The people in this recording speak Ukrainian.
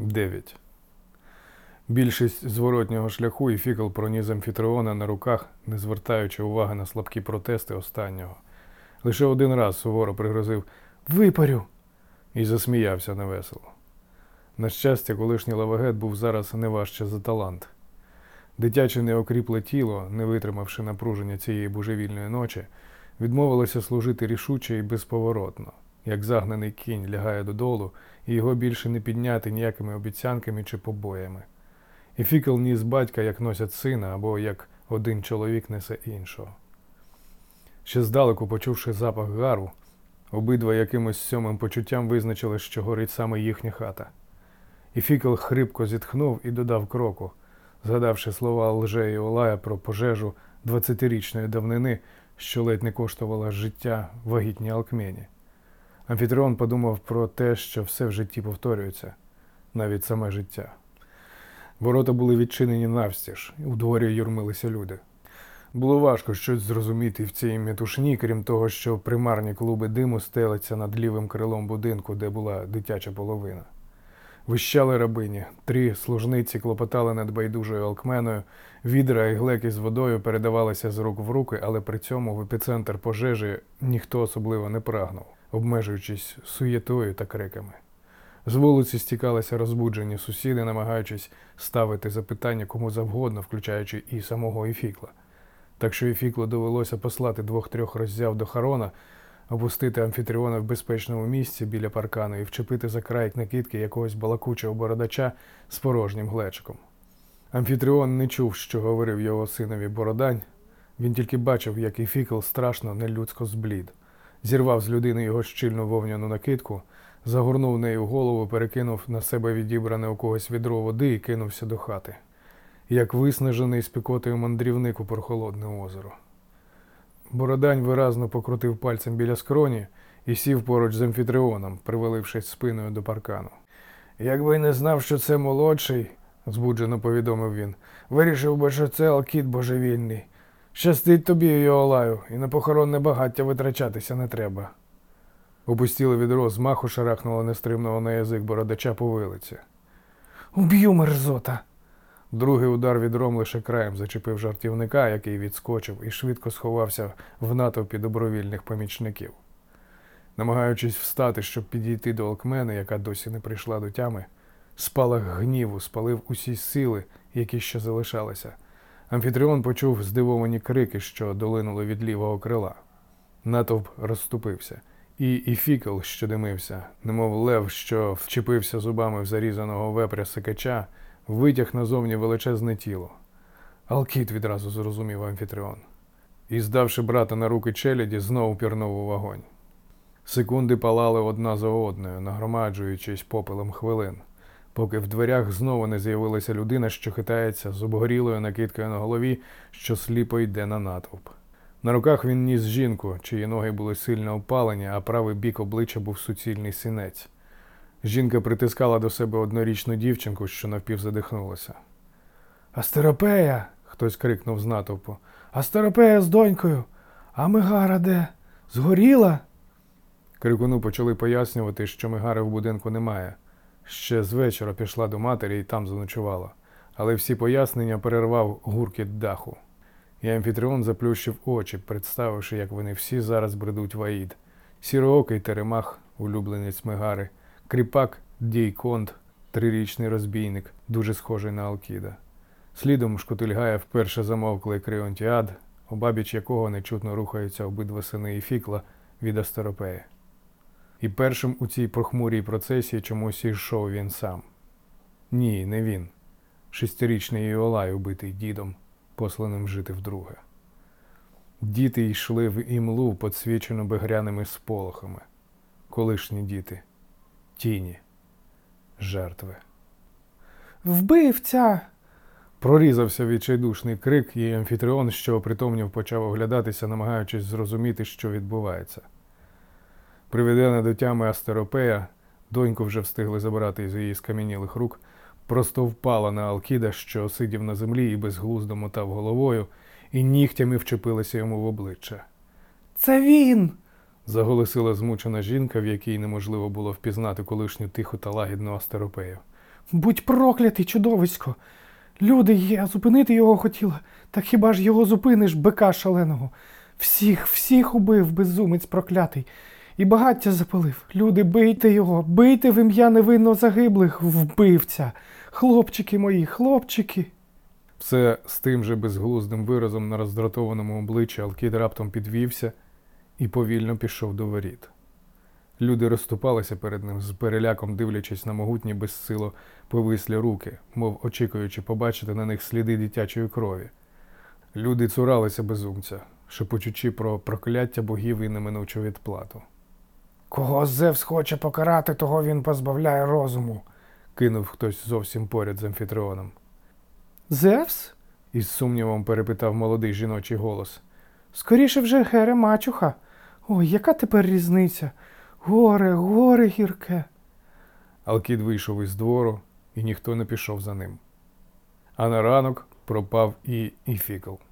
9. Більшість зворотнього шляху Іфікл проніс Амфітреона на руках, не звертаючи уваги на слабкі протести останнього. Лише один раз суворо пригрозив «Випарю!» і засміявся невесело. На щастя, колишній лавагет був зараз не важче за талант. Дитяче неокріпле тіло, не витримавши напруження цієї божевільної ночі, відмовилося служити рішуче і безповоротно, як загнаний кінь лягає додолу, і його більше не підняти ніякими обіцянками чи побоями. Іфікл ніс батька, як носять сина, або як один чоловік несе іншого. Ще здалеку, почувши запах гару, обидва якимось сьомим почуттям визначили, що горить саме їхня хата. Іфікл хрипко зітхнув і додав кроку, згадавши слова Лже і Олая про пожежу 20-річної давнини, що ледь не коштувала життя вагітній Алкмені. Амфітреон подумав про те, що все в житті повторюється, навіть саме життя. Ворота були відчинені навстіж, і у дворі юрмилися люди. Було важко щось зрозуміти в цій метушні, крім того, що примарні клуби диму стелиться над лівим крилом будинку, де була дитяча половина. Вищали рабині, 3 служниці клопотали над байдужою Алкменою, відра і глеки з водою передавалися з рук в руки, але при цьому в епіцентр пожежі ніхто особливо не прагнув, обмежуючись суєтою та криками. З вулиці стікалися розбуджені сусіди, намагаючись ставити запитання кому завгодно, включаючи і самого Іфікла. Так що Іфіклу довелося послати 2-3 роззяв до Харона, опустити Амфітреона в безпечному місці біля паркану і вчепити за край накидки якогось балакучого бородача з порожнім глечиком. Амфітреон не чув, що говорив його синові Бородань, він тільки бачив, як Іфікл страшно, нелюдсько зблід. Зірвав з людини його щільну вовняну накидку, загорнув нею голову, перекинув на себе відібране у когось відро води і кинувся до хати. Як виснажений спекотою мандрівник у прохолодне озеро. Бородань виразно покрутив пальцем біля скроні і сів поруч з Амфітреоном, привалившись спиною до паркану. «Якби не знав, що це молодший, – збуджено повідомив він, – вирішив би, що це Алкід божевільний. Щастить тобі, Йоолаю, і на похоронне багаття витрачатися не треба». Опустіле відро з маху шарахнуло нестримного на язик бородача по вилиці. «Уб'ю, мерзота!» Другий удар відром лише краєм зачепив жартівника, який відскочив і швидко сховався в натовпі добровільних помічників. Намагаючись встати, щоб підійти до Алкмени, яка досі не прийшла до тями, спалах гніву спалив усі сили, які ще залишалися. Амфітреон почув здивовані крики, що долинули від лівого крила. Натовп розступився. І Іфікл, що димився, немов лев, що вчепився зубами в зарізаного вепря секача, витяг назовні величезне тіло. Алкід, відразу зрозумів Амфітреон. І, здавши брата на руки челяді, знову пірнув у вогонь. Секунди палали одна за одною, нагромаджуючись попелом хвилин, поки в дверях знову не з'явилася людина, що хитається з обгорілою накидкою на голові, що сліпо йде на натовп. На руках він ніс жінку, чиї ноги були сильно опалені, а правий бік обличчя був суцільний синець. Жінка притискала до себе однорічну дівчинку, що навпівзадихнулася. «Астеропея!» – хтось крикнув з натовпу. «Астеропея з донькою! А Мегара де? Згоріла?» Крикуну почали пояснювати, що Мегари в будинку немає. Ще з вечора пішла до матері і там заночувала. Але всі пояснення перервав гуркіт даху. І Амфітреон заплющив очі, представивши, як вони всі зараз бредуть в Аїд. Сіроокий Теремах, улюбленець Мегари, кріпак Дійконт, 3-річний розбійник, дуже схожий на Алкіда. Слідом шкутильгає вперше замовклий Кріонтіад, обабіч якого нечутно рухаються обидва сини Іфікла від Астеропеї. І першим у цій похмурій процесії чомусь йшов він сам. Ні, не він. 6-річний Йоолай, убитий дідом, посланим жити вдруге. Діти йшли в імлу, подсвічену багряними сполохами. Колишні діти. Тіні. Жертви. «Вбивця!» Прорізався відчайдушний крик, і Амфітреон, що опритомнів, почав оглядатися, намагаючись зрозуміти, що відбувається. Приведена до тями Астеропея, доньку вже встигли забирати із її скам'янілих рук, просто впала на Алкіда, що сидів на землі і безглуздо мотав головою, і нігтями вчепилася йому в обличчя. «Це він!» – заголосила змучена жінка, в якій неможливо було впізнати колишню тиху та лагідну Астеропею. Будь проклятий, чудовисько! Люди, я зупинити його хотіла. Так хіба ж його зупиниш, бика шаленого? Всіх убив, безумець проклятий. І багаття запалив. Люди, бийте його, бийте в ім'я невинно загиблих, вбивця. Хлопчики мої, хлопчики. Все з тим же безглуздим виразом на роздратованому обличчі Алкід раптом підвівся і повільно пішов до воріт. Люди розступалися перед ним, з переляком дивлячись на могутні безсило повислі руки, мов очікуючи побачити на них сліди дитячої крові. Люди цуралися безумця, шепочучи про прокляття богів і неминучу відплату. Кого Зевс хоче покарати, того він позбавляє розуму. Кинув хтось зовсім поряд з Амфітріоном. Зевс? Із сумнівом перепитав молодий жіночий голос. Скоріше вже Гере мачуха. Ой, яка тепер різниця? Горе гірке. Алкід вийшов із двору, і ніхто не пішов за ним. А на ранок пропав і Фікл.